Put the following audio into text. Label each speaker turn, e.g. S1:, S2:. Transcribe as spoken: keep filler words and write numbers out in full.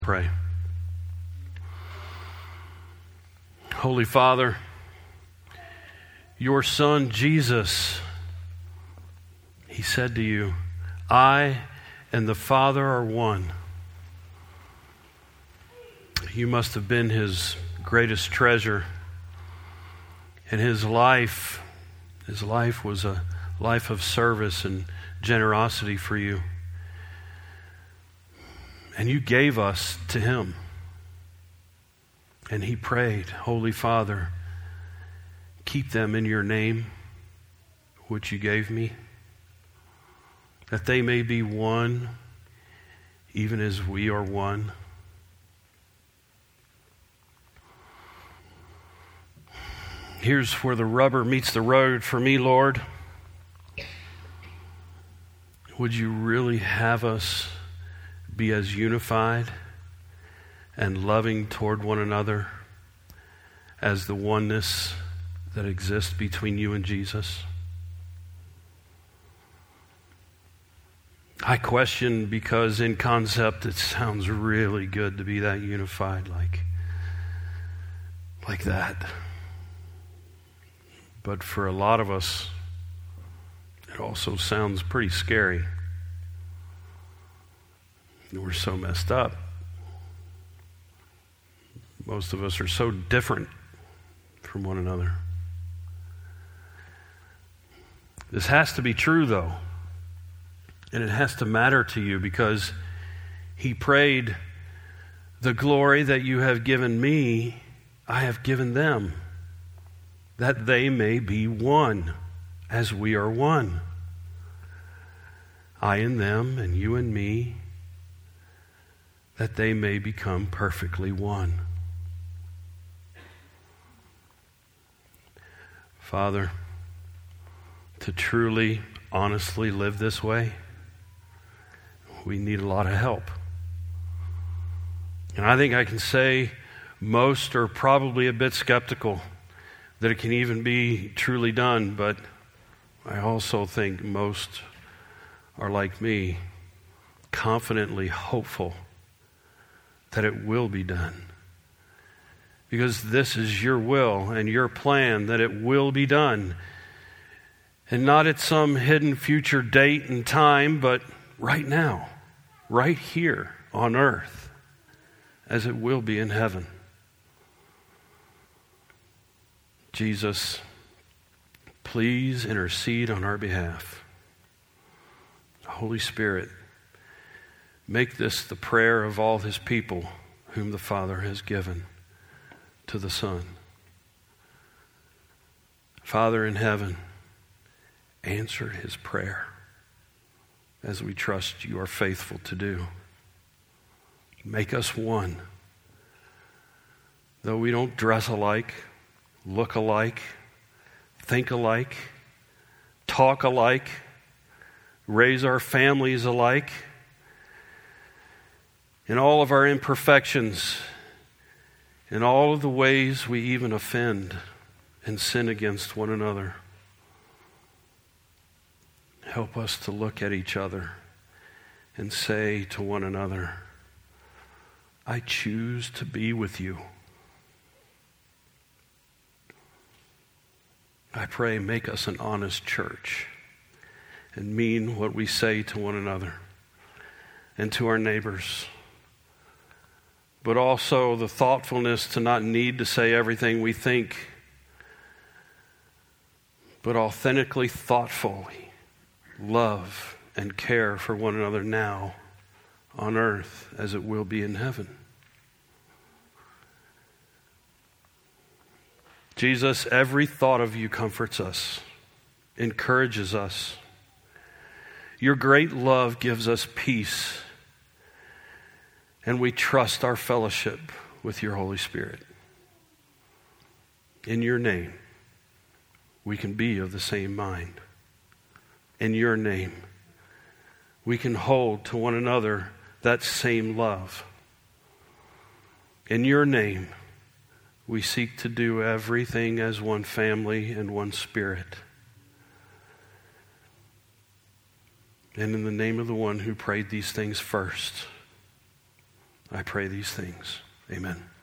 S1: Pray. Holy Father, your Son Jesus, he said to you, I and the Father are one. You must have been his greatest treasure. And his life, his life was a life of service and generosity for you. And you gave us to him. And he prayed, Holy Father, keep them in your name, which you gave me, that they may be one, even as we are one. Here's where the rubber meets the road for me, Lord. Would you really have us be as unified and loving toward one another as the oneness that exists between you and Jesus? I question because in concept it sounds really good to be that unified like, like that. But for a lot of us, it also sounds pretty scary. We're so messed up. Most of us are so different from one another. This has to be true, though. And it has to matter to you because he prayed, the glory that you have given me, I have given them, that they may be one as we are one. I and them and you and me, that they may become perfectly one. Father, to truly, honestly live this way, we need a lot of help. And I think I can say most are probably a bit skeptical that it can even be truly done, but I also think most are like me, confidently hopeful that it will be done. Because this is your will and your plan, that it will be done. And not at some hidden future date and time, but right now, right here on earth, as it will be in heaven. Jesus, please intercede on our behalf. Holy Spirit, make this the prayer of all his people whom the Father has given to the Son. Father in heaven, answer his prayer as we trust you are faithful to do. Make us one. Though we don't dress alike, look alike, think alike, talk alike, raise our families alike, in all of our imperfections, in all of the ways we even offend and sin against one another. Help us to look at each other and say to one another, I choose to be with you. I pray, make us an honest church and mean what we say to one another and to our neighbors. But also the thoughtfulness to not need to say everything we think, but authentically thoughtfully love and care for one another now on earth as it will be in heaven. Jesus, every thought of you comforts us, encourages us. Your great love gives us peace. And we trust our fellowship with your Holy Spirit. In your name, we can be of the same mind. In your name, we can hold to one another that same love. In your name, we seek to do everything as one family and one spirit. And in the name of the one who prayed these things first, I pray these things. Amen.